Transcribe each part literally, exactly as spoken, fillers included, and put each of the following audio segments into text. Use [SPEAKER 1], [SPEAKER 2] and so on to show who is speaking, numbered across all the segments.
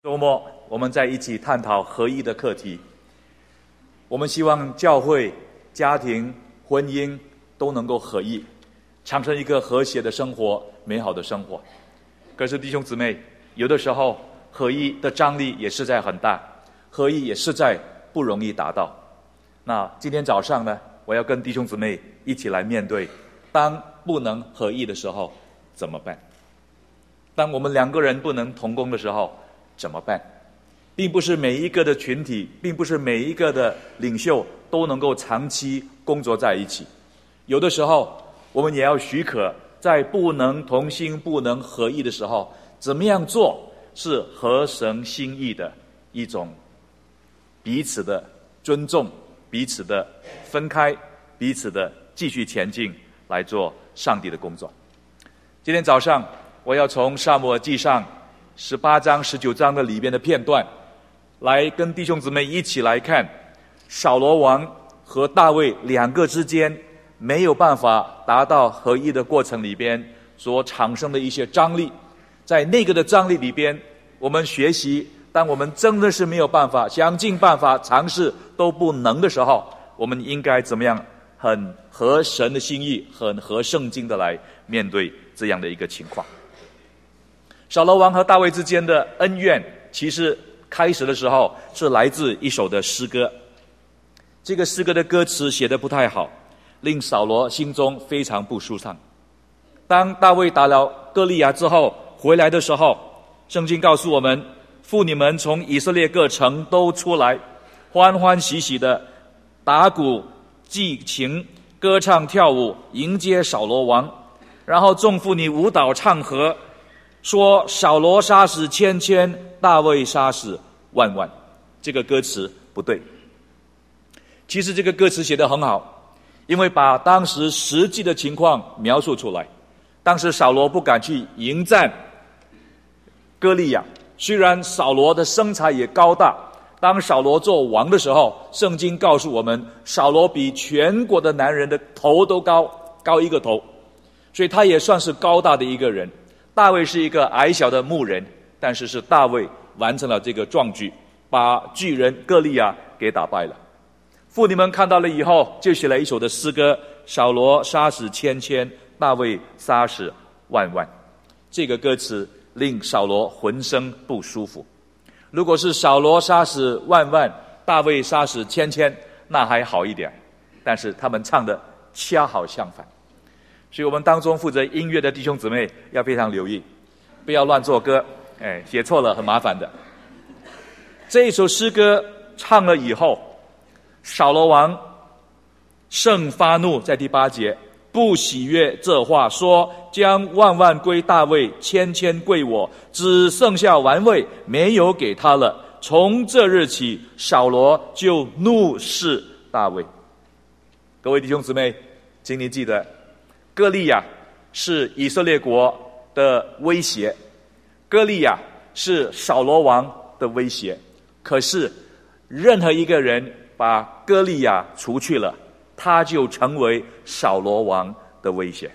[SPEAKER 1] 周末我们在一起探讨合一的课题。我们希望教会、家庭、婚姻都能够合一，产生一个和谐的生活，美好的生活。可是弟兄姊妹，有的时候合一的张力也实在很大，合一也实在不容易达到。那今天早上呢，我要跟弟兄姊妹一起来面对，当不能合一的时候怎么办？当我们两个人不能同工的时候怎么办？并不是每一个的群体，并不是每一个的领袖都能够长期工作在一起。有的时候我们也要许可，在不能同心、不能合一的时候，怎么样做是合神心意的一种彼此的尊重，彼此的分开，彼此的继续前进，来做上帝的工作。今天早上我要从撒母耳记上十八章、十九章的里边的片段，来跟弟兄姊妹一起来看扫罗王和大卫两个之间没有办法达到合一的过程里边所产生的一些张力。在那个的张力里边，我们学习，当我们真的是没有办法，想尽办法尝试都不能的时候，我们应该怎么样很合神的心意，很合圣经的来面对这样的一个情况。扫罗王和大卫之间的恩怨，其实开始的时候是来自一首的诗歌。这个诗歌的歌词写得不太好，令扫罗心中非常不舒畅。当大卫打了歌利亚之后回来的时候，圣经告诉我们，妇女们从以色列各城都出来，欢欢喜喜的打鼓祭琴，歌唱跳舞，迎接扫罗王。然后众妇女舞蹈唱和，说扫罗杀死千千，大卫杀死万万。这个歌词不对。其实这个歌词写得很好，因为把当时实际的情况描述出来。当时扫罗不敢去迎战歌利亚，虽然扫罗的身材也高大，当扫罗做王的时候，圣经告诉我们，扫罗比全国的男人的头都高，高一个头，所以他也算是高大的一个人。大卫是一个矮小的牧人，但是是大卫完成了这个壮举，把巨人歌利亚给打败了。妇女们看到了以后，就写了一首的诗歌，扫罗杀死千千，大卫杀死万万。这个歌词令扫罗浑身不舒服。如果是扫罗杀死万万，大卫杀死千千，那还好一点，但是他们唱的恰好相反。所以我们当中负责音乐的弟兄姊妹要非常留意，不要乱作歌，哎，写错了很麻烦的。这一首诗歌唱了以后，扫罗王甚发怒，在第八节，不喜悦这话，说将万万归大卫，千千归我，只剩下王位没有给他了。从这日起，扫罗就怒视大卫。各位弟兄姊妹，请你记得，歌利亚是以色列国的威胁，歌利亚是扫罗王的威胁。可是任何一个人把歌利亚除去了，他就成为扫罗王的威胁。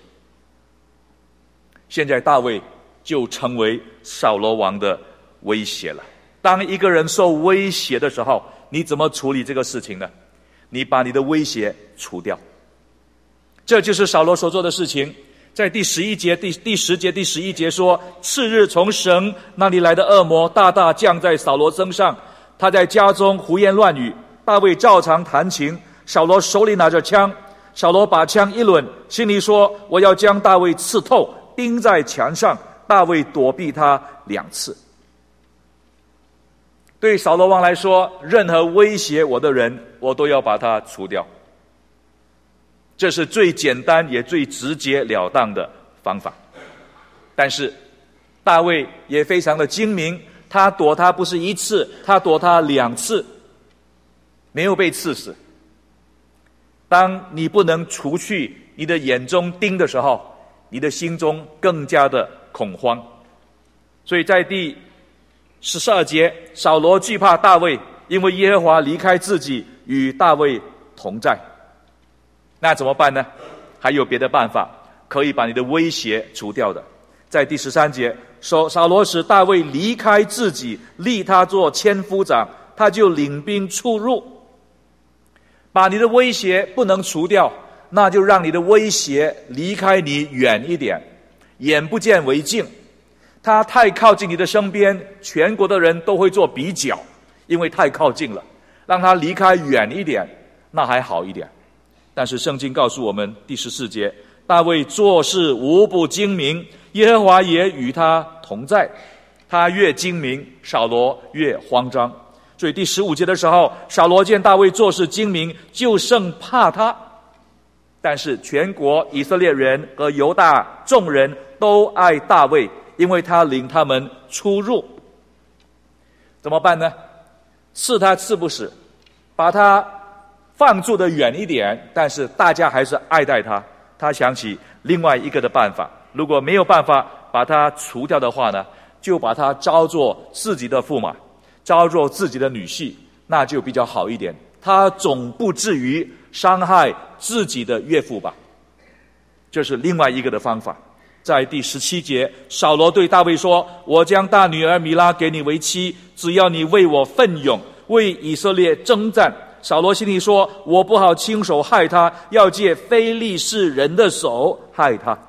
[SPEAKER 1] 现在大卫就成为扫罗王的威胁了。当一个人受威胁的时候，你怎么处理这个事情呢？你把你的威胁除掉。这就是扫罗所做的事情。在第十一节、第第十节、第十一节说，次日从神那里来的恶魔大大降在扫罗身上，他在家中胡言乱语，大卫照常弹琴，扫罗手里拿着枪，扫罗把枪一抡，心里说，我要将大卫刺透，钉在墙上。大卫躲避他两次。对扫罗王来说，任何威胁我的人，我都要把他除掉。这是最简单也最直截了当的方法。但是大卫也非常的精明，他躲他不是一次，他躲他两次，没有被刺死。当你不能除去你的眼中钉的时候，你的心中更加的恐慌。所以在第十二节，扫罗惧怕大卫，因为耶和华离开自己，与大卫同在。那怎么办呢？还有别的办法可以把你的威胁除掉的。 在第十三节说，扫罗使大卫离开自己，立他做千夫长，他就领兵出入。把你的威胁不能除掉，那就让你的威胁离开你远一点，眼不见为净。他太靠近你的身边，全国的人都会做比较，因为太靠近了。让他离开远一点，那还好一点。但是圣经告诉我们第十四节，大卫做事无不精明，耶和华也与他同在。他越精明，扫罗越慌张。所以第十五节的时候，扫罗见大卫做事精明，就甚怕他。但是全国以色列人和犹大众人都爱大卫，因为他领他们出入。怎么办呢？刺他刺不死，把他放住的远一点，但是大家还是爱戴他。他想起另外一个的办法，如果没有办法把他除掉的话呢，就把他招做自己的驸马，招做自己的女婿，那就比较好一点。他总不至于伤害自己的岳父吧。这是另外一个的方法。在第十七节，扫罗对大卫说，我将大女儿米拉给你为妻，只要你为我奋勇，为以色列征战。扫罗心里说，我不好亲手害他，要借非利士人的手害他。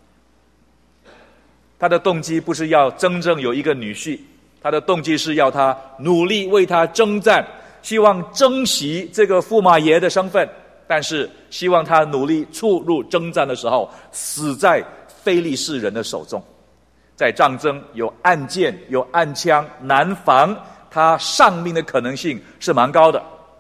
[SPEAKER 1] 他的动机不是要真正有一个女婿，他的动机是要他努力为他征战，希望珍惜这个驸马爷的身份，但是希望他努力出入征战的时候死在非利士人的手中。在战争有暗箭有暗枪难防，他丧命的可能性是蛮高的。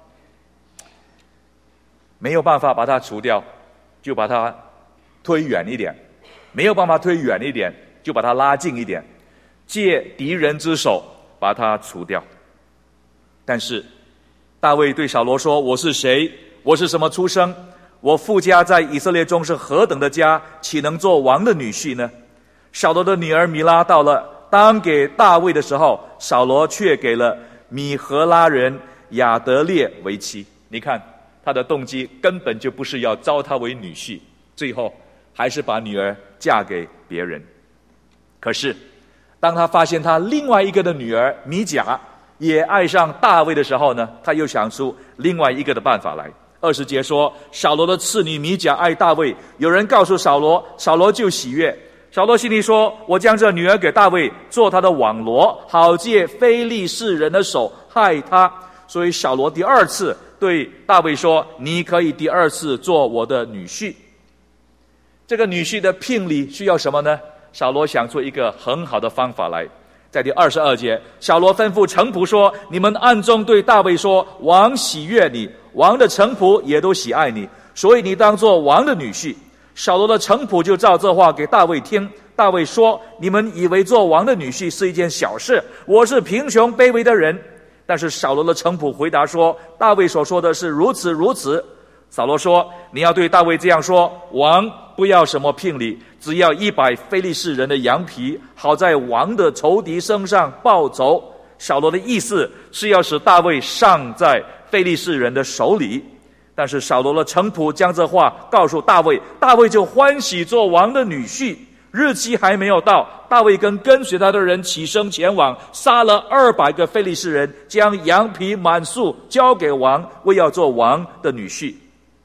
[SPEAKER 1] 没有办法把他除掉，就把他推远一点，没有办法推远一点，就把他拉近一点，借敌人之手把他除掉。但是大卫对扫罗说，我是谁？我是什么出身？我父家在以色列中是何等的家，岂能做王的女婿呢？扫罗的女儿米拉到了当给大卫的时候，扫罗却给了米和拉人亚得列为妻。你看他的动机根本就不是要招他为女婿，最后还是把女儿嫁给别人。可是当他发现他另外一个的女儿米甲也爱上大卫的时候呢，他又想出另外一个的办法来。二十节说，扫罗的次女米甲爱大卫，有人告诉扫罗，扫罗就喜悦。扫罗心里说，我将这女儿给大卫做他的网罗，好借非利士人的手害他。所以扫罗第二次对大卫说，你可以第二次做我的女婿。这个女婿的聘礼需要什么呢？扫罗想出一个很好的方法来。在第二十二节，扫罗吩咐臣仆说，你们暗中对大卫说，王喜悦你，王的臣仆也都喜爱你，所以你当作王的女婿。扫罗的臣仆就照这话给大卫听。大卫说，你们以为做王的女婿是一件小事，我是贫穷卑微的人。但是扫罗的臣仆回答说，大卫所说的是如此如此。扫罗说，你要对大卫这样说，王不要什么聘礼，只要一百非利士人的羊皮，好在王的仇敌身上报仇。扫罗的意思是要使大卫丧在非利士人的手里。但是扫罗的臣仆将这话告诉大卫，大卫就欢喜做王的女婿。日期还没有到，大卫跟跟随他的人起身前往，杀了二百个非利士人，将羊皮满束交给王，为要做王的女婿。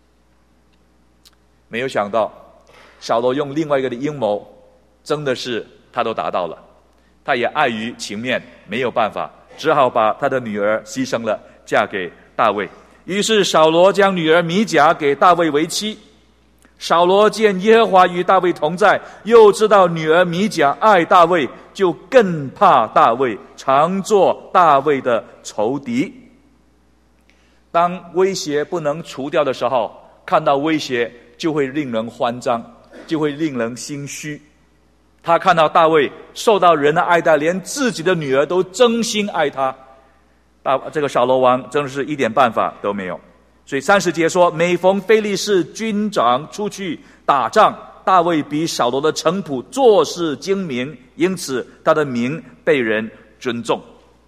[SPEAKER 1] 没有想到扫罗用另外一个的阴谋，真的是他都达到了。他也碍于情面，没有办法，只好把他的女儿牺牲了，嫁给大卫。于是扫罗将女儿米甲给大卫为妻。扫罗见耶和华与大卫同在，又知道女儿米甲爱大卫，就更怕大卫，常做大卫的仇敌。当威胁不能除掉的时候，看到威胁就会令人慌张，就会令人心虚。他看到大卫受到人的爱戴，连自己的女儿都真心爱他，大这个扫罗王真的是一点办法都没有。所以三十节说，每逢非利士军长出去打仗，大卫比扫罗的臣仆做事精明，因此他的名被人尊重。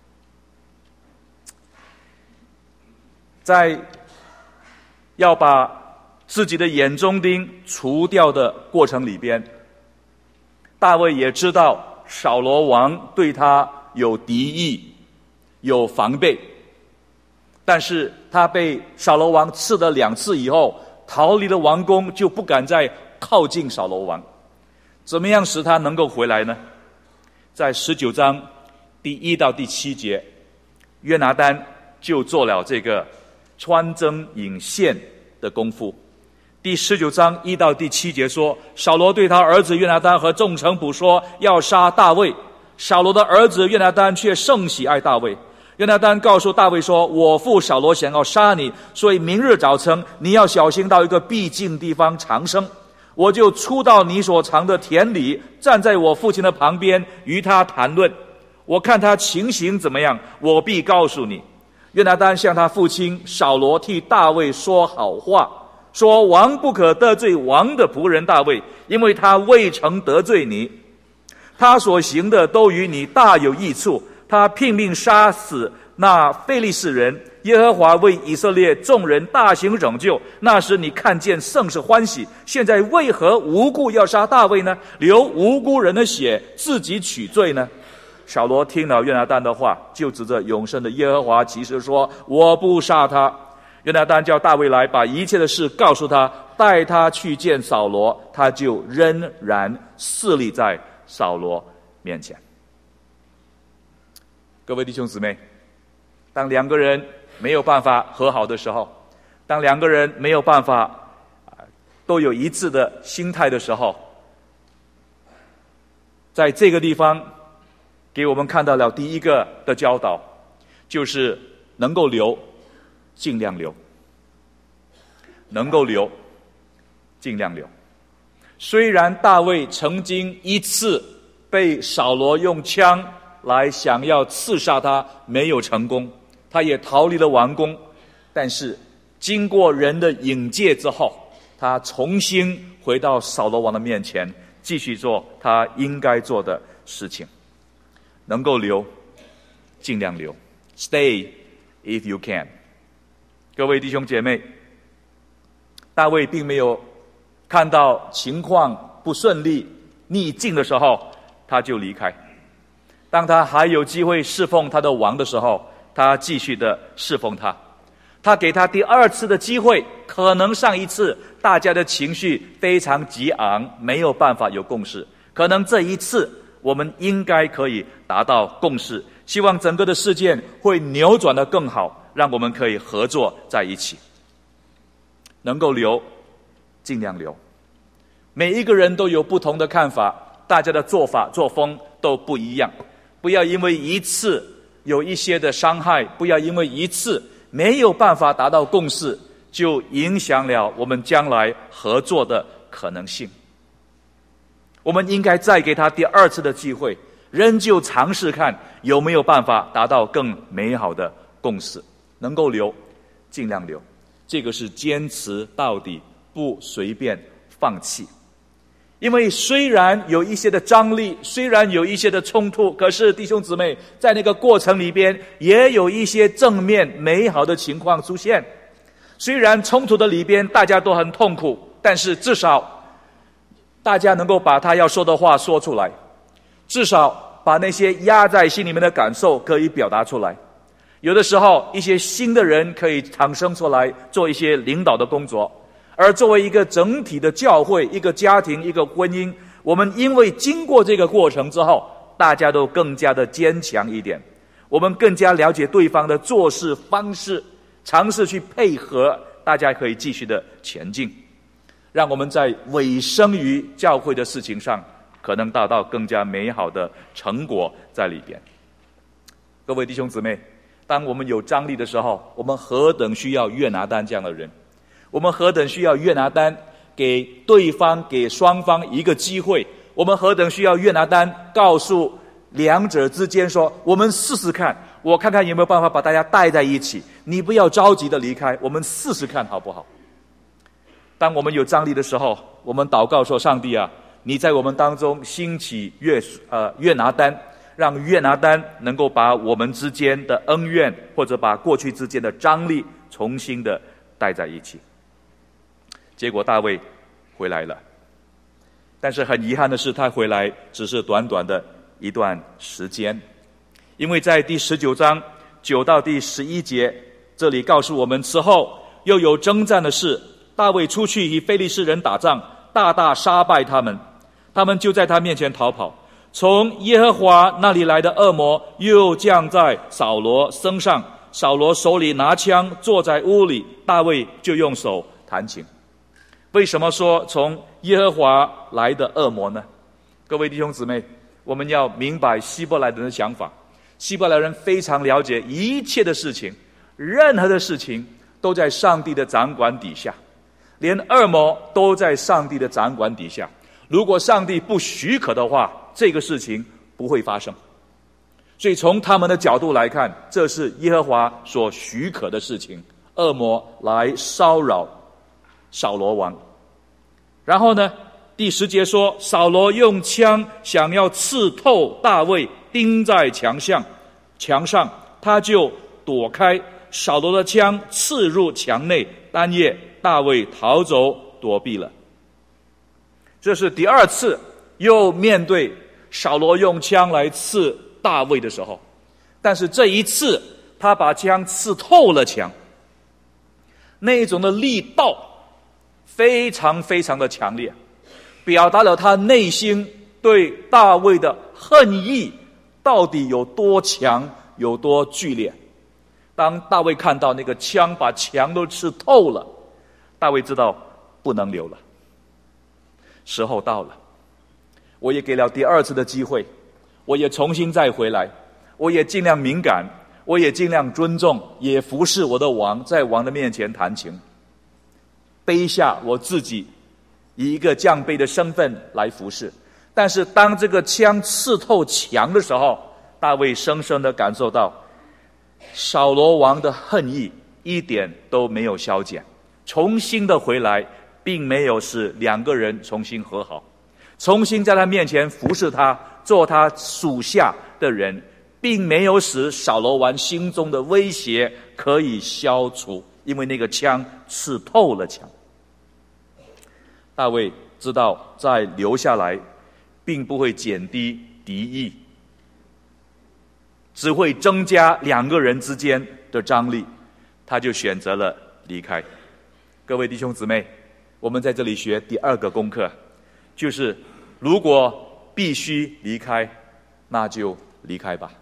[SPEAKER 1] 在要把自己的眼中钉除掉的过程里边， 大卫也知道扫罗王对他有敌意，有防备，但是他被扫罗王刺了两次以后，逃离了王宫，就不敢再靠近扫罗王。怎么样使他能够回来呢？在十九章第一到第七节，约拿单就做了这个穿针引线的功夫。第十九章一到第七节说，扫罗对他儿子约拿单和众臣仆说，要杀大卫。扫罗的儿子约拿单却甚喜爱大卫。约拿单告诉大卫说，我父扫罗想要杀你，所以明日早晨你要小心到一个僻静地方藏身，我就出到你所藏的田里，站在我父亲的旁边，与他谈论。我看他情形怎么样，我必告诉你。约拿单向他父亲扫罗替大卫说好话，说王不可得罪王的仆人大卫，因为他未曾得罪你，他所行的都与你大有益处。他拼命杀死那非利士人，耶和华为以色列众人大行拯救，那时你看见甚是欢喜。现在为何无故要杀大卫呢？流无辜人的血，自己取罪呢？扫罗听了约拿单的话，就指着永生的耶和华起誓说，我不杀他。约拿单叫大卫来，把一切的事告诉他，带他去见扫罗，他就仍然侍立在扫罗面前。各位弟兄姊妹，当两个人没有办法和好的时候，当两个人没有办法都有一致的心态的时候，在这个地方给我们看到了第一个的教导，就是能够留尽量留，能够留尽量留。虽然大卫曾经一次被扫罗用枪来想要刺杀他，没有成功，他也逃离了王宫，但是经过人的引荐之后，他重新回到扫罗王的面前，继续做他应该做的事情。能够留尽量留， Stay if you can。 各位弟兄姐妹，大卫并没有看到情况不顺利逆境的时候他就离开，当他还有机会侍奉他的王的时候，他继续的侍奉他。他给他第二次的机会，可能上一次大家的情绪非常激昂，没有办法有共识，可能这一次我们应该可以达到共识，希望整个的事件会扭转得更好，让我们可以合作在一起。能够留尽量留，每一个人都有不同的看法，大家的做法作风都不一样，不要因为一次有一些的伤害，不要因为一次没有办法达到共识，就影响了我们将来合作的可能性。我们应该再给他第二次的机会，仍旧尝试看有没有办法达到更美好的共识。能够留尽量留，这个是坚持到底，不随便放弃。因为虽然有一些的张力，虽然有一些的冲突，可是弟兄姊妹，在那个过程里边也有一些正面美好的情况出现。虽然冲突的里边大家都很痛苦，但是至少大家能够把他要说的话说出来，至少把那些压在心里面的感受可以表达出来。有的时候一些新的人可以产生出来，做一些领导的工作。而作为一个整体的教会，一个家庭，一个婚姻，我们因为经过这个过程之后，大家都更加的坚强一点，我们更加了解对方的做事方式，尝试去配合，大家可以继续的前进，让我们在委身于教会的事情上可能达到更加美好的成果在里边。各位弟兄姊妹，当我们有张力的时候，我们何等需要约拿单这样的人，我们何等需要约拿单给对方给双方一个机会，我们何等需要约拿单告诉两者之间说，我们试试看，我看看有没有办法把大家带在一起，你不要着急的离开，我们试试看好不好。当我们有张力的时候，我们祷告说，上帝啊，你在我们当中兴起约呃约拿单，让约拿单能够把我们之间的恩怨，或者把过去之间的张力重新的带在一起。结果大卫回来了， 但是很遗憾的是，他回来只是短短的一段时间。因为在第十九章九到第十一节，这里告诉我们，此后又有征战的事，大卫出去与非利士人打仗，大大杀败他们，他们就在他面前逃跑。从耶和华那里来的恶魔又降在扫罗身上，扫罗手里拿枪，坐在屋里，大卫就用手弹琴。为什么说从耶和华来的恶魔呢？各位弟兄姊妹，我们要明白希伯来人的想法。希伯来人非常了解一切的事情，任何的事情都在上帝的掌管底下，连恶魔都在上帝的掌管底下。如果上帝不许可的话，这个事情不会发生。所以从他们的角度来看，这是耶和华所许可的事情，恶魔来骚扰扫罗王。然后呢，第十节说，扫罗用枪想要刺透大卫，钉在墙上，墙上他就躲开，扫罗的枪刺入墙内，当夜大卫逃走躲避了。这是第二次又面对扫罗用枪来刺大卫的时候，但是这一次他把枪刺透了墙，那一种的力道非常非常的强烈，表达了他内心对大卫的恨意到底有多强，有多剧烈。当大卫看到那个枪把墙都刺透了，大卫知道不能留了，时候到了。我也给了第二次的机会，我也重新再回来，我也尽量敏感，我也尽量尊重，也服侍我的王，在王的面前弹琴，卑下我自己，以一个降卑的身份来服侍。但是当这个枪刺透墙的时候，大卫深深地感受到扫罗王的恨意一点都没有消减，重新的回来，并没有使两个人重新和好，重新在他面前服侍他，做他属下的人，并没有使扫罗王心中的威胁可以消除，因为那个枪刺透了墙。大卫知道再留下来并不会减低敌意，只会增加两个人之间的张力，他就选择了离开。各位弟兄姊妹，我们在这里学第二个功课，就是如果必须离开，那就离开吧。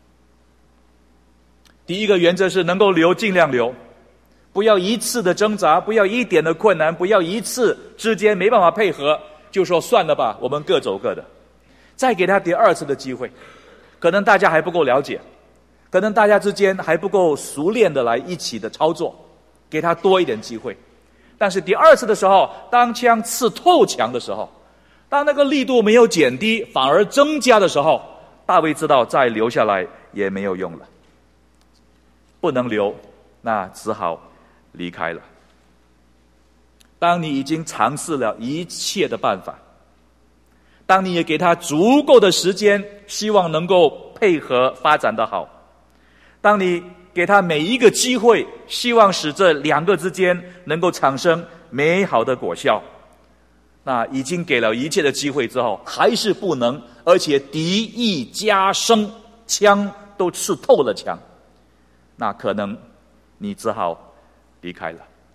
[SPEAKER 1] 第一个原则是能够留尽量留，不要一次的挣扎，不要一点的困难，不要一次之间没办法配合就说算了吧，我们各走各的。再给他第二次的机会，可能大家还不够了解，可能大家之间还不够熟练的来一起的操作，给他多一点机会。但是第二次的时候，当枪刺透墙的时候，当那个力度没有减低反而增加的时候，大卫知道再留下来也没有用了，不能留，那只好离开了。当你已经尝试了一切的办法，当你也给他足够的时间，希望能够配合发展得好，当你给他每一个机会，希望使这两个之间能够产生美好的果效，那已经给了一切的机会之后，还是不能，而且敌意加深，枪都刺透了墙，那可能你只好离开了。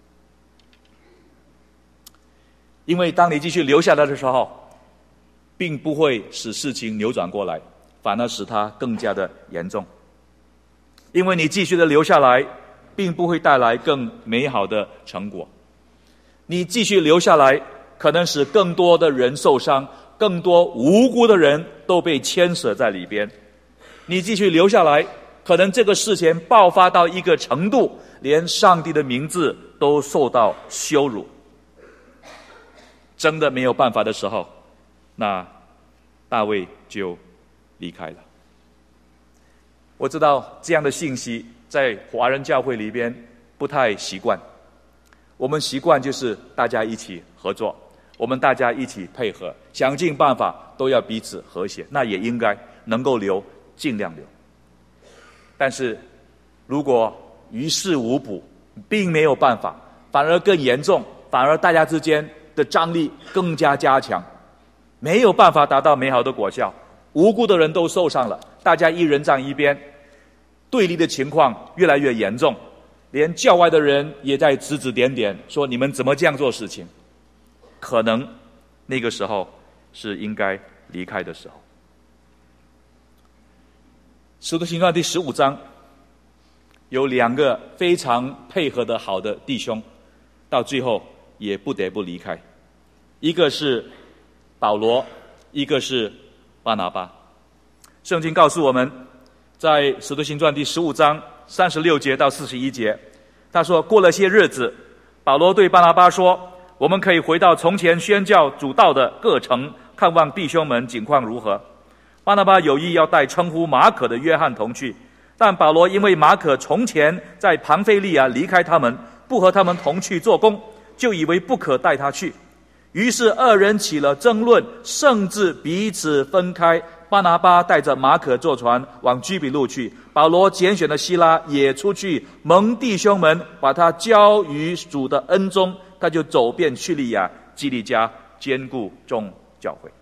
[SPEAKER 1] 因为当你继续留下来的时候，并不会使事情扭转过来，反而使它更加的严重。因为你继续的留下来，并不会带来更美好的成果。你继续留下来，可能使更多的人受伤，更多无辜的人都被牵扯在里边。你继续留下来，可能这个事情爆发到一个程度，连上帝的名字都受到羞辱。真的没有办法的时候，那大卫就离开了。我知道这样的信息在华人教会里边不太习惯，我们习惯就是大家一起合作，我们大家一起配合，想尽办法都要彼此和谐，那也应该能够留尽量留。但是如果于事无补，并没有办法，反而更严重，反而大家之间的张力更加加强， 没有办法达到美好的果效，无辜的人都受伤了，大家一人站一边，对立的情况越来越严重，连教外的人也在指指点点，说你们怎么这样做事情？可能那个时候是应该离开的时候。使徒行传第十五章有两个非常配合的好的弟兄，到最后也不得不离开，一个是保罗，一个是巴拿巴。圣经告诉我们，在使徒行传第十五章三十六节到四十一节，他说，过了些日子，保罗对巴拿巴说，我们可以回到从前宣教主道的各城，看望弟兄们景况如何。巴拿巴有意要带称呼马可的约翰同去，但保罗因为马可从前在庞菲利亚离开他们，不和他们同去做工，就以为不可带他去。于是二人起了争论，甚至彼此分开。巴拿巴带着马可坐船往居比路去，保罗拣选的希拉也出去蒙弟兄们把他交于主的恩中，他就走遍叙利亚、基利家，兼顾众教会。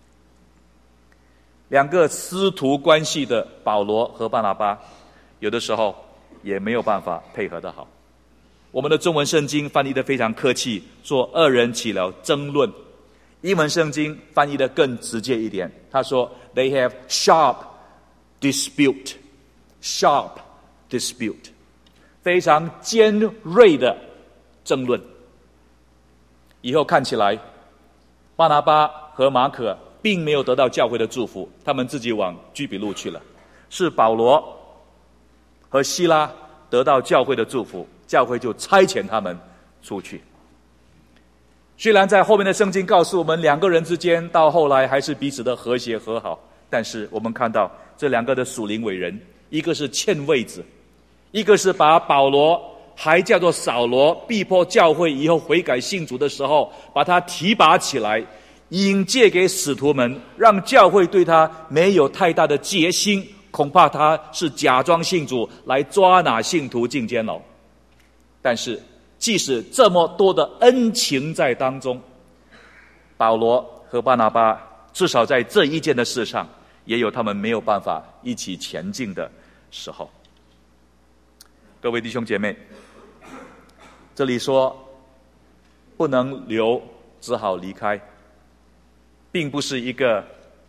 [SPEAKER 1] 两个师徒关系的保罗和巴拿巴，有的时候也没有办法配合得好。我们的中文圣经翻译得非常客气，说二人起了争论。英文圣经翻译得更直接一点，他说 They have sharp dispute sharp dispute 非常尖锐的争论。以后看起来巴拿巴和马可并没有得到教会的祝福，他们自己往居比路去了，是保罗和希拉得到教会的祝福，教会就差遣他们出去。虽然在后面的圣经告诉我们两个人之间到后来还是彼此的和谐和好，但是我们看到这两个的属灵伟人，一个是欠位子，一个是把保罗还叫做扫罗逼迫教会以后悔改信主的时候，把他提拔起来，引荐给使徒们，让教会对他没有太大的戒心，恐怕他是假装信主来抓拿信徒进监牢。但是即使这么多的恩情在当中，保罗和巴拿巴至少在这一件的事上也有他们没有办法一起前进的时候。各位弟兄姐妹，这里说不能留，只好离开，并不是一个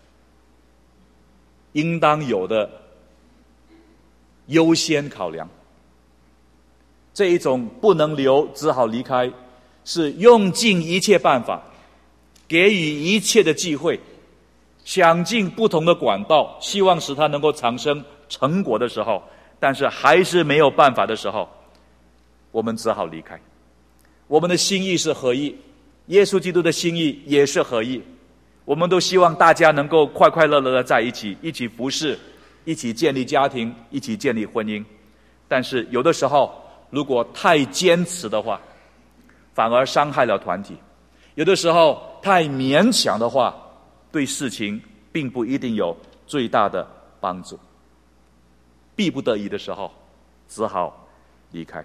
[SPEAKER 1] 应当有的优先考量。这一种不能留，只好离开，是用尽一切办法，给予一切的机会，想尽不同的管道，希望使它能够产生成果的时候，但是还是没有办法的时候，我们只好离开。我们的心意是合一，耶稣基督的心意也是合一，我们都希望大家能够快快乐乐的在一起，一起服侍，一起建立家庭，一起建立婚姻。但是有的时候如果太坚持的话，反而伤害了团体；有的时候太勉强的话，对事情并不一定有最大的帮助。逼不得已的时候，只好离开。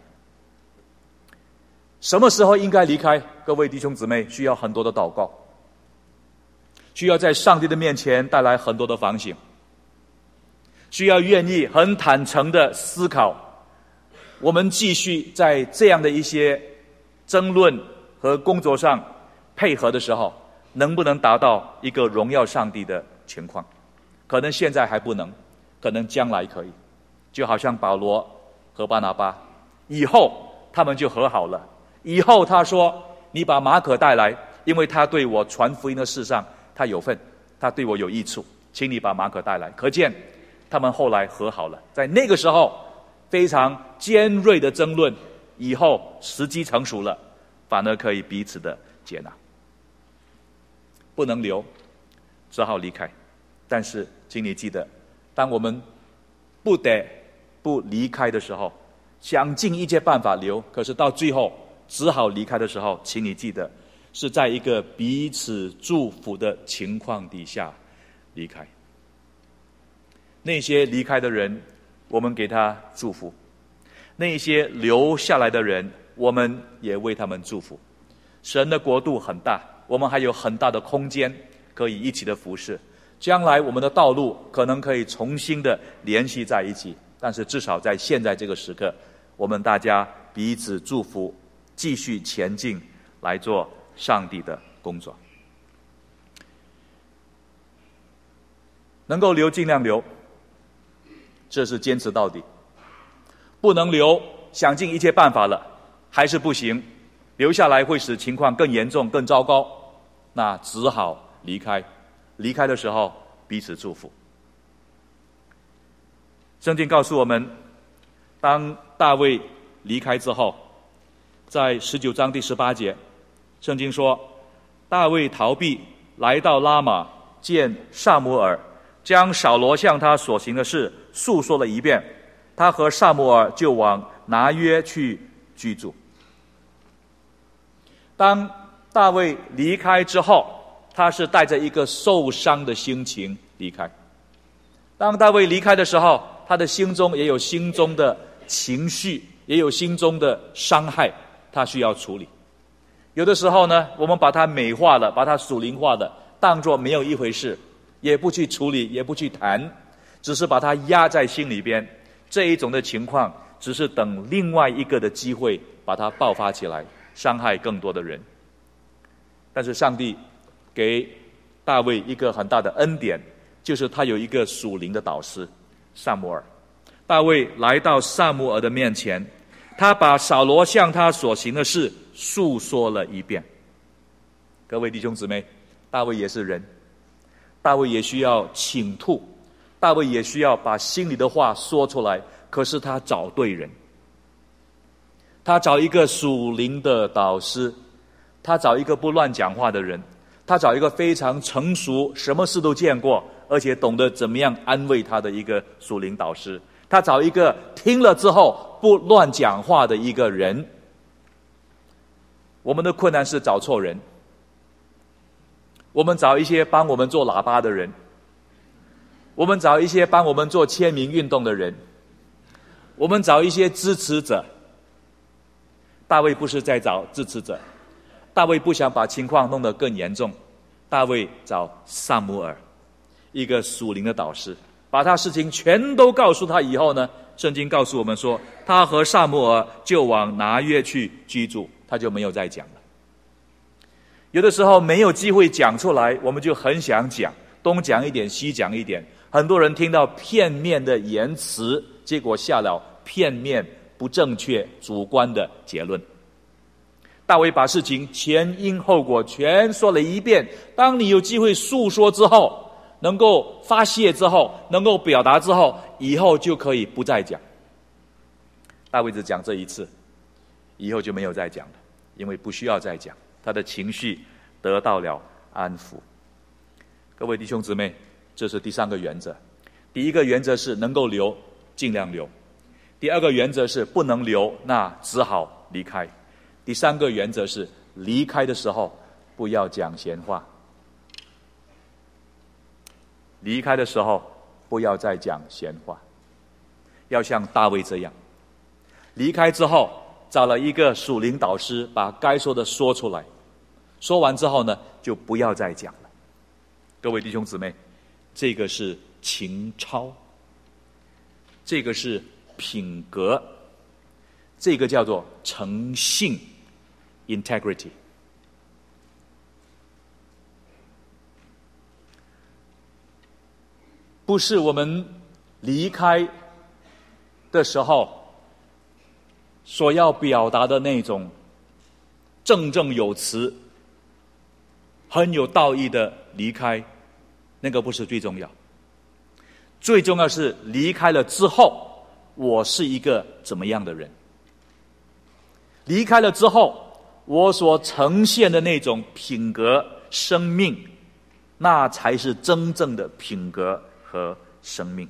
[SPEAKER 1] 什么时候应该离开？各位弟兄姊妹，需要很多的祷告，需要在上帝的面前带来很多的反省，需要愿意很坦诚的思考，我们继续在这样的一些争论和工作上配合的时候，能不能达到一个荣耀上帝的情况？可能现在还不能，可能将来可以。就好像保罗和巴拿巴，以后他们就和好了。以后他说，你把马可带来，因为他对我传福音的事上他有份，他对我有益处，请你把马可带来。可见他们后来和好了。在那个时候非常尖锐的争论，以后时机成熟了，反而可以彼此的接纳。不能留，只好离开。但是请你记得，当我们不得不离开的时候，想尽一切办法留，可是到最后只好离开的时候，请你记得是在一个彼此祝福的情况底下离开。那些离开的人，我们给他祝福；那些留下来的人，我们也为他们祝福。神的国度很大，我们还有很大的空间可以一起的服侍。将来我们的道路可能可以重新的联系在一起，但是至少在现在这个时刻，我们大家彼此祝福，继续前进，来做上帝的工作。能够留尽量留，这是坚持到底。不能留，想尽一切办法了，还是不行，留下来会使情况更严重更糟糕，那只好离开。离开的时候彼此祝福。圣经告诉我们，当大卫离开之后，在十九章第十八节，圣经说，大卫逃避，来到拉玛，见撒母耳，将扫罗向他所行的事述说了一遍，他和撒母耳就往拿约去居住。当大卫离开之后，他是带着一个受伤的心情离开。当大卫离开的时候，他的心中也有心中的情绪，也有心中的伤害，他需要处理。有的时候呢，我们把它美化了，把它属灵化的，当作没有一回事，也不去处理，也不去谈，只是把它压在心里边。这一种的情况，只是等另外一个的机会，把它爆发起来，伤害更多的人。但是上帝给大卫一个很大的恩典，就是他有一个属灵的导师撒母耳。大卫来到撒母耳的面前，他把扫罗向他所行的事述说了一遍。各位弟兄姊妹，大卫也是人，大卫也需要倾吐，大卫也需要把心里的话说出来，可是他找对人，他找一个属灵的导师，他找一个不乱讲话的人，他找一个非常成熟，什么事都见过，而且懂得怎么样安慰他的一个属灵导师。他找一个听了之后不乱讲话的一个人。我们的困难是找错人，我们找一些帮我们做喇叭的人，我们找一些帮我们做签名运动的人，我们找一些支持者。大卫不是在找支持者，大卫不想把情况弄得更严重，大卫找撒母耳，一个属灵的导师，把他事情全都告诉他以后呢，圣经告诉我们说，他和撒母耳就往拿约去居住，他就没有再讲了。有的时候没有机会讲出来，我们就很想讲，东讲一点西讲一点，很多人听到片面的言辞，结果下了片面不正确主观的结论。大卫把事情前因后果全说了一遍，当你有机会诉说之后，能够发泄之后，能够表达之后，以后就可以不再讲。大卫只讲这一次，以后就没有再讲了，因为不需要再讲，他的情绪得到了安抚。各位弟兄姊妹，这是第三个原则。第一个原则是能够留尽量留，第二个原则是不能留，那只好离开。第三个原则是离开的时候不要讲闲话，离开的时候不要再讲闲话，要像大卫这样，离开之后找了一个属灵导师，把该说的说出来，说完之后呢，就不要再讲了。各位弟兄姊妹，这个是情操，这个是品格，这个叫做诚信 integrity。 不是我们离开的时候所要表达的那种振振有词、很有道义的离开，那个不是最重要。最重要是离开了之后，我是一个怎么样的人。离开了之后，我所呈现的那种品格、生命，那才是真正的品格和生命。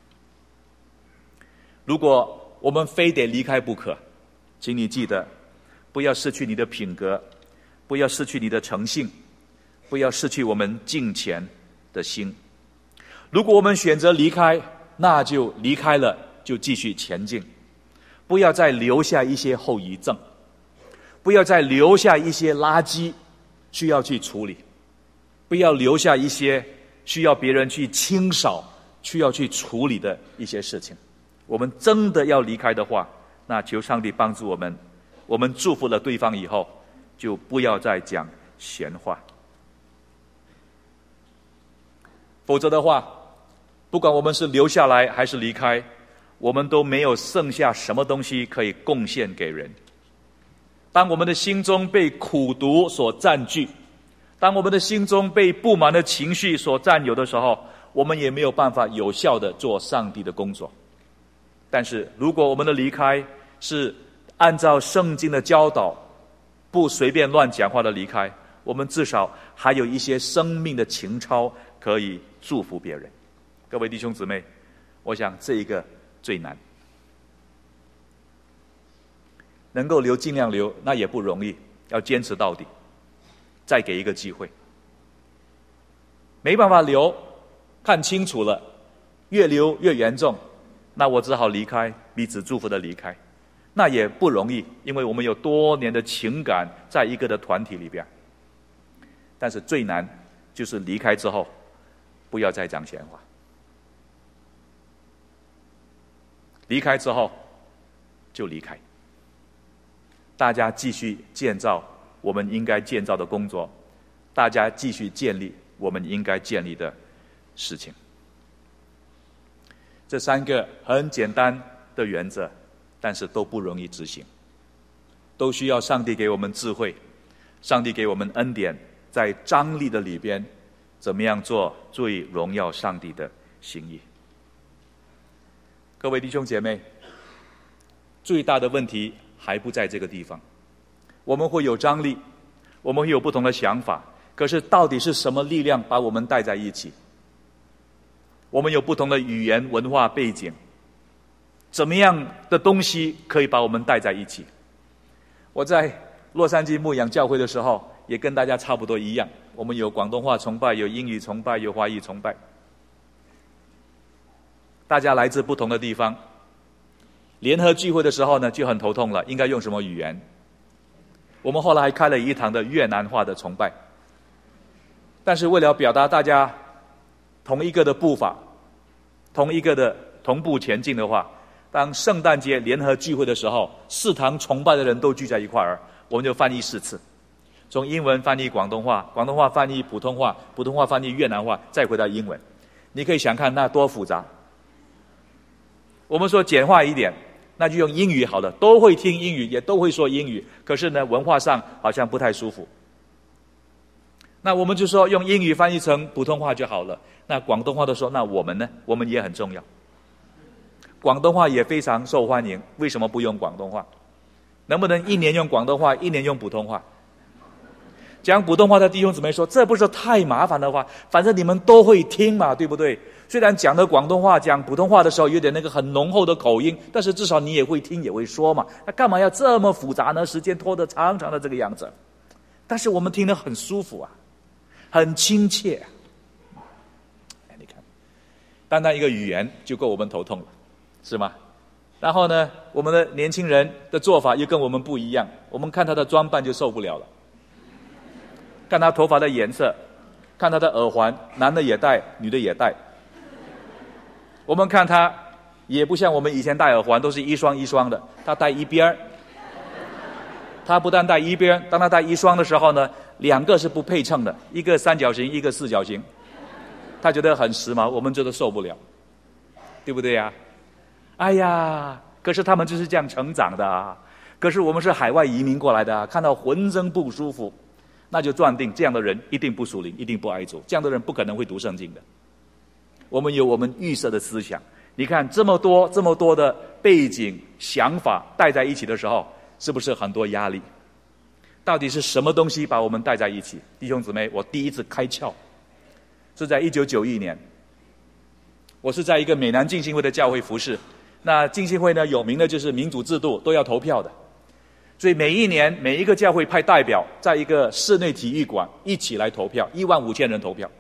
[SPEAKER 1] 如果我们非得离开不可，请你记得，不要失去你的品格，不要失去你的诚信，不要失去我们敬虔的心。如果我们选择离开，那就离开了，就继续前进，不要再留下一些后遗症，不要再留下一些垃圾需要去处理。 不要留下一些需要别人去清扫、需要去处理的一些事情。我们真的要离开的话，那求上帝帮助我们，我们祝福了对方以后，就不要再讲闲话。否则的话，不管我们是留下来还是离开，我们都没有剩下什么东西可以贡献给人。当我们的心中被苦毒所占据，当我们的心中被不满的情绪所占有的时候，我们也没有办法有效地做上帝的工作。但是如果我们的离开是按照圣经的教导，不随便乱讲话的离开，我们至少还有一些生命的情操可以祝福别人。各位弟兄姊妹，我想这一个最难，能够留尽量留，那也不容易，要坚持到底，再给一个机会。没办法留，看清楚了，越留越严重，那我只好离开，彼此祝福的离开，那也不容易，因为我们有多年的情感在一个的团体里边。但是最难就是离开之后，不要再讲闲话。离开之后就离开，大家继续建造我们应该建造的工作，大家继续建立我们应该建立的事情。这三个很简单的原则，但是都不容易执行，都需要上帝给我们智慧，上帝给我们恩典，在张力的里边怎么样做最荣耀上帝的心意。各位弟兄姐妹，最大的问题还不在这个地方。我们会有张力，我们会有不同的想法，可是到底是什么力量把我们带在一起？我们有不同的语言文化背景，怎么样的东西可以把我们带在一起？我在洛杉矶牧养教会的时候，也跟大家差不多一样，我们有广东话崇拜，有英语崇拜，有华语崇拜，大家来自不同的地方，联合聚会的时候呢，就很头痛了，应该用什么语言？我们后来还开了一堂的越南话的崇拜，但是为了表达大家同一个的步伐，同一个的同步前进的话，当圣诞节联合聚会的时候，四堂崇拜的人都聚在一块儿，我们就翻译四次，从英文翻译广东话，广东话翻译普通话，普通话翻译越南话，再回到英文。你可以想看那多复杂。我们说简化一点，那就用英语好了，都会听英语，也都会说英语，可是呢，文化上好像不太舒服。那我们就说用英语翻译成普通话就好了。那广东话的时候，那我们呢？我们也很重要。广东话也非常受欢迎，为什么不用广东话？能不能一年用广东话，一年用普通话？讲普通话的弟兄姊妹说，这不是太麻烦的话，反正你们都会听嘛，对不对？虽然讲的广东话讲普通话的时候有点那个很浓厚的口音，但是至少你也会听也会说嘛，那干嘛要这么复杂呢？时间拖得长长的这个样子，但是我们听得很舒服啊，很亲切啊。你看，单单一个语言就够我们头痛了，是吗？然后呢，我们的年轻人的做法又跟我们不一样，我们看他的装扮就受不了了，看他头发的颜色，看他的耳环，男的也戴，女的也戴。我们看他也不像我们以前戴耳环都是一双一双的，他戴一边，他不但戴一边，当他戴一双的时候呢，两个是不配称的，一个三角形，一个四角形，他觉得很时髦，我们觉得受不了，对不对呀？哎呀，可是他们就是这样成长的啊，可是我们是海外移民过来的啊，看到浑身不舒服，那就断定这样的人一定不属灵，一定不爱主，这样的人不可能会读圣经的。我们有我们预设的思想，你看这么多这么多的背景想法带在一起的时候，是不是很多压力？到底是什么东西把我们带在一起？弟兄姊妹，我第一次开窍是在一九九一年，我是在一个美南浸信会的教会服侍。那浸信会呢，有名的就是民主制度，都要投票的，所以每一年每一个教会派代表在一个室内体育馆一起来投票，一万五千人投票。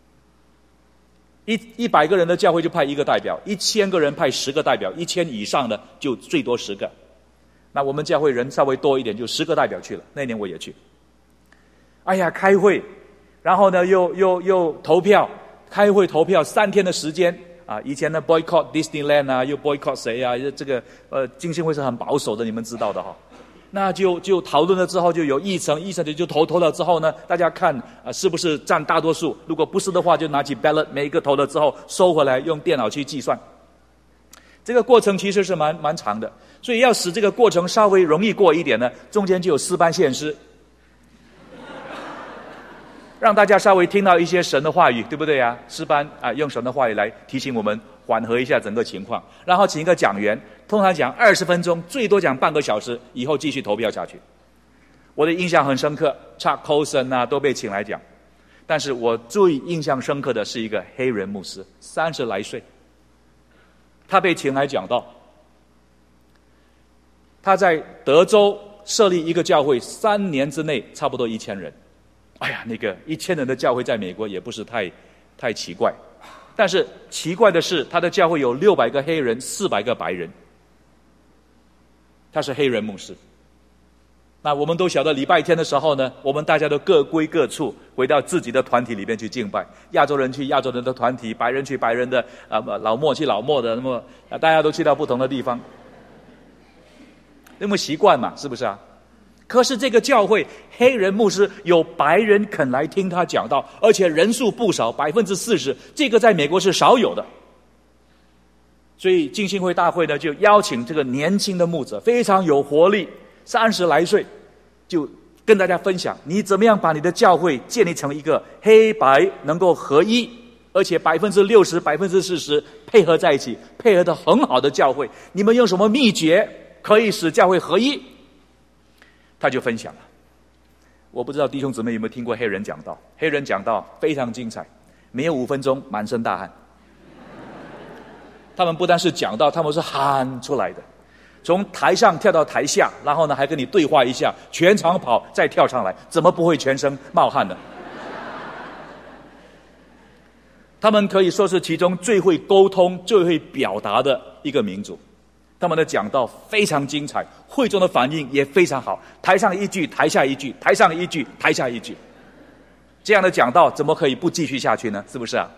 [SPEAKER 1] 一一百个人的教会就派一个代表，一千个人派十个代表，一千以上的就最多十个。那我们教会人稍微多一点，就十个代表去了。那年我也去。哎呀，开会然后呢又又又投票，开会投票三天的时间啊！以前呢 boycott Disneyland 啊，又 boycott 谁啊？这个呃，浸信会是很保守的，你们知道的哈。那就就讨论了之后，就有议程，议程就投投了之后呢，大家看啊、呃、是不是占大多数？如果不是的话，就拿起 ballot， 每一个投了之后收回来，用电脑去计算。这个过程其实是蛮蛮长的，所以要使这个过程稍微容易过一点呢，中间就有诗班献诗，让大家稍微听到一些神的话语，对不对啊？诗班啊，用神的话语来提醒我们，缓和一下整个情况，然后请一个讲员，通常讲二十分钟，最多讲半个小时，以后继续投票下去。我的印象很深刻 ，Chuck Colson 啊都被请来讲，但是我最印象深刻的是一个黑人牧师，三十来岁，他被请来讲道。他在德州设立一个教会，三年之内差不多一千人。哎呀，那个一千人的教会在美国也不是太太奇怪。但是奇怪的是，他的教会有六百个黑人，四百个白人。他是黑人牧师。那我们都晓得，礼拜天的时候呢，我们大家都各归各处，回到自己的团体里面去敬拜。亚洲人去亚洲人的团体，白人去白人的，啊、呃，老墨去老墨的，那么、呃、大家都去到不同的地方。那么习惯嘛，是不是啊？可是这个教会黑人牧师有白人肯来听他讲道，而且人数不少，百分之四十，这个在美国是少有的。所以浸信会大会呢，就邀请这个年轻的牧者，非常有活力，三十来岁，就跟大家分享，你怎么样把你的教会建立成一个黑白能够合一，而且百分之六十、百分之四十配合在一起，配合的很好的教会，你们用什么秘诀可以使教会合一？他就分享了。我不知道弟兄姊妹有没有听过黑人讲道？黑人讲道非常精彩，没有五分钟满身大汗。他们不但是讲道，他们是喊出来的，从台上跳到台下，然后呢还跟你对话一下，全场跑再跳上来，怎么不会全身冒汗呢？他们可以说是其中最会沟通、最会表达的一个民族。他们的讲道非常精彩，会众的反应也非常好，台上一句，台下一句，台上一句，台下一句，这样的讲道怎么可以不继续下去呢？是不是啊？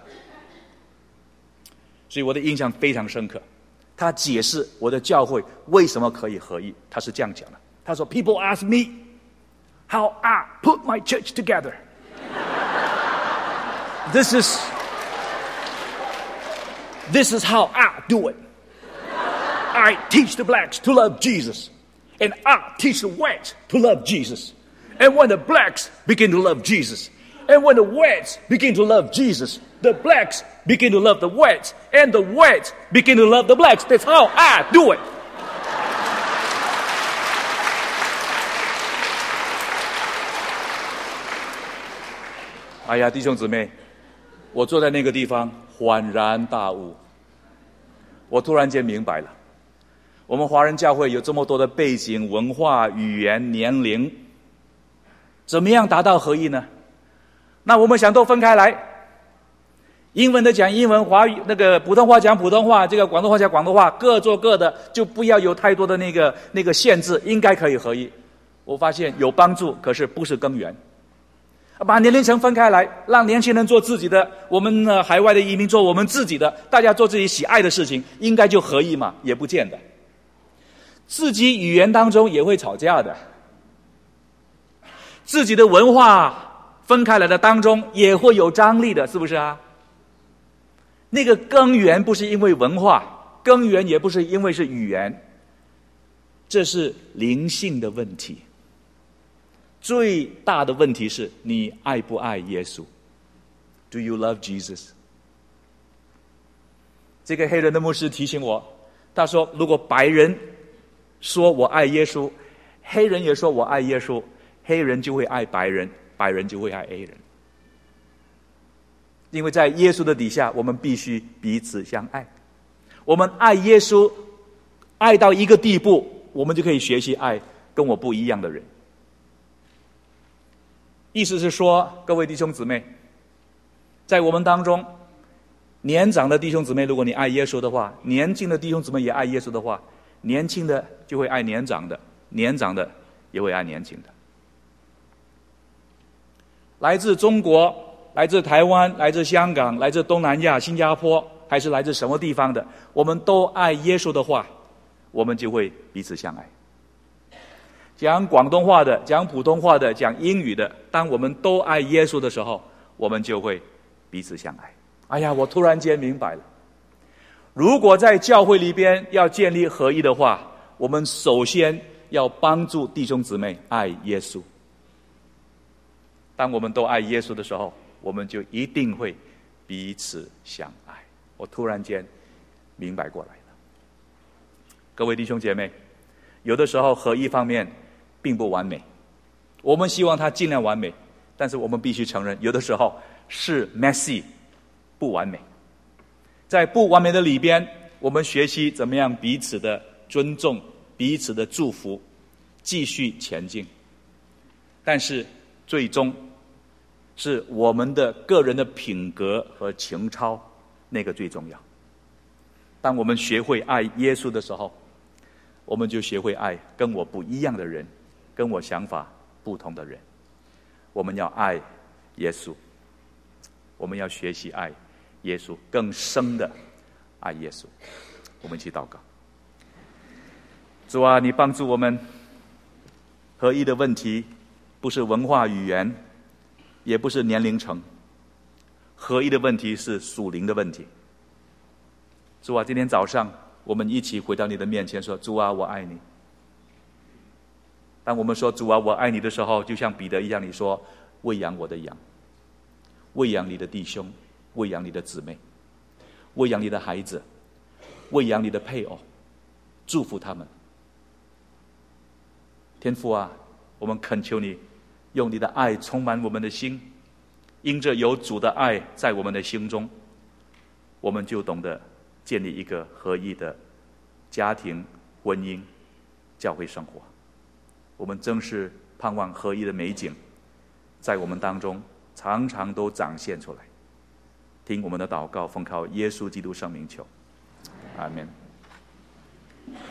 [SPEAKER 1] 所以我的印象非常深刻。他解释我的教会为什么可以合一，他是这样讲的。他说 ：“People ask me how I put my church together. This is this is how I do it.I teach the blacks to love Jesus, and I teach the whites to love Jesus. And when the blacks begin to love Jesus, and when the whites begin to love Jesus, the blacks begin to love the whites, and the whites begin to love the blacks. That's how I do it." 哎呀，弟兄姊妹，我坐在那个地方恍然大悟，我突然间明白了。我们华人教会有这么多的背景、文化、语言、年龄，怎么样达到合一呢？那我们想都分开来，英文的讲英文，华语那个普通话讲普通话，这个广东话讲广东话，各做各的，就不要有太多的那个那个限制，应该可以合一。我发现有帮助，可是不是根源。把年龄层分开来，让年轻人做自己的，我们呢海外的移民做我们自己的，大家做自己喜爱的事情，应该就合一嘛？也不见得。自己语言当中也会吵架的，自己的文化分开来的当中也会有张力的，是不是啊？那个根源不是因为文化，根源也不是因为是语言，这是灵性的问题。最大的问题是你爱不爱耶稣 ？Do you love Jesus？ 这个黑人的牧师提醒我，他说：如果白人说我爱耶稣，黑人也说我爱耶稣，黑人就会爱白人，白人就会爱黑人。因为在耶稣的底下，我们必须彼此相爱。我们爱耶稣，爱到一个地步，我们就可以学习爱跟我不一样的人。意思是说，各位弟兄姊妹，在我们当中，年长的弟兄姊妹，如果你爱耶稣的话，年轻的弟兄姊妹也爱耶稣的话，年轻的就会爱年长的，年长的也会爱年轻的。 来自中国、来自台湾、来自香港、来自东南亚、新加坡，还是来自什么地方的，我们都爱耶稣的话，我们就会彼此相爱。讲广东话的、讲普通话的、讲英语的，当我们都爱耶稣的时候，我们就会彼此相爱。哎呀，我突然间明白了，如果在教会里边要建立合一的话，我们首先要帮助弟兄姊妹爱耶稣。当我们都爱耶稣的时候，我们就一定会彼此相爱。我突然间明白过来了。各位弟兄姐妹，有的时候合一方面并不完美，我们希望它尽量完美，但是我们必须承认，有的时候是 messy， 不完美。在不完美的里边，我们学习怎么样彼此的尊重，彼此的祝福，继续前进。但是最终是我们的个人的品格和情操，那个最重要。当我们学会爱耶稣的时候，我们就学会爱跟我不一样的人，跟我想法不同的人。我们要爱耶稣，我们要学习爱耶稣，更深的爱耶稣。我们一起祷告。主啊，你帮助我们，合一的问题不是文化语言，也不是年龄层，合一的问题是属灵的问题。主啊，今天早上我们一起回到你的面前说，主啊，我爱你。当我们说主啊，我爱你的时候，就像彼得一样，你说喂养我的羊，喂养你的弟兄，喂养你的姊妹，喂养你的孩子，喂养你的配偶，祝福他们。天父啊，我们恳求你用你的爱充满我们的心，因着有主的爱在我们的心中，我们就懂得建立一个合一的家庭、婚姻、教会生活。我们正是盼望合一的美景在我们当中常常都展现出来。听我们的祷告，奉靠耶稣基督圣名求，阿们。